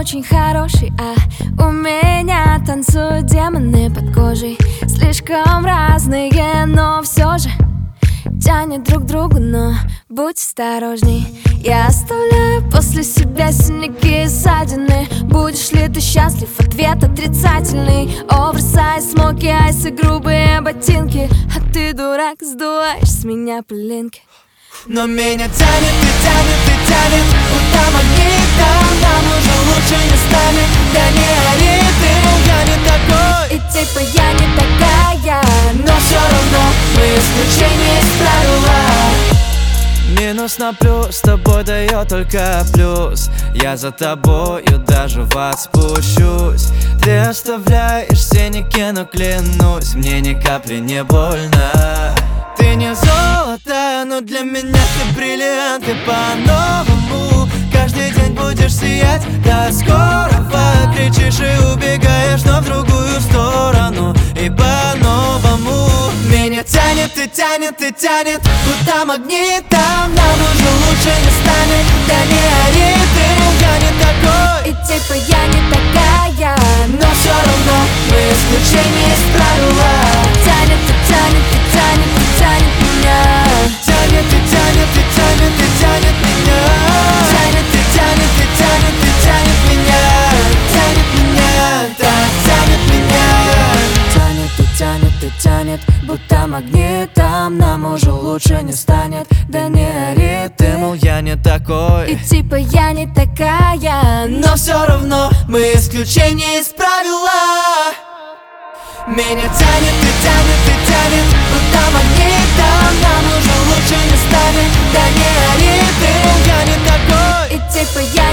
очень хороший, а у меня танцуют демоны под кожей. Слишком разные, но все же тянет друг к другу, но будь осторожней. Я оставляю после себя синяки и ссадины. Будешь ли ты счастлив? Ответ отрицательный. Оверсайз, смоки, айс и грубые ботинки. А ты, дурак, сдуваешь с меня пылинки. Но меня тянет и тянет и тянет куда магнитом. Нам уже лучше не станет. Да не ори ты, я не такой. И типа я не такая, но все равно мы исключение из правила. Минус на плюс, с тобой дает только плюс. Я за тобою даже в ад спущусь. Ты оставляешь синяки, но клянусь, мне ни капли не больно. Ты не золото, но для меня ты бриллиант. И по-новому каждый день будешь сиять до скорого. Кричишь и убегаешь, но в другую сторону. И по-новому меня тянет и тянет и тянет куда магнитом. Нам уже лучше не станет. Да не ори ты, я не такой. и типа я не такая, но все равно мы исключение из правила. тянет и тянет и тянет и тянет меня. Тянет и тянет и тянет и тянет меня. Тянет и тянет и тянет и тянет меня. Тянет меня, так тянет меня. Тянет и тянет и тянет, будто магнитом. Нам уже лучше не станет. Да не ори ты, Ты, мол, я не такой. и типа я не такая, но все равно мы исключение из правила. Меня тянет и тянет и тянет куда магнитом. Нам уже лучше не станет. Да не ори ты, я не такой. и типа я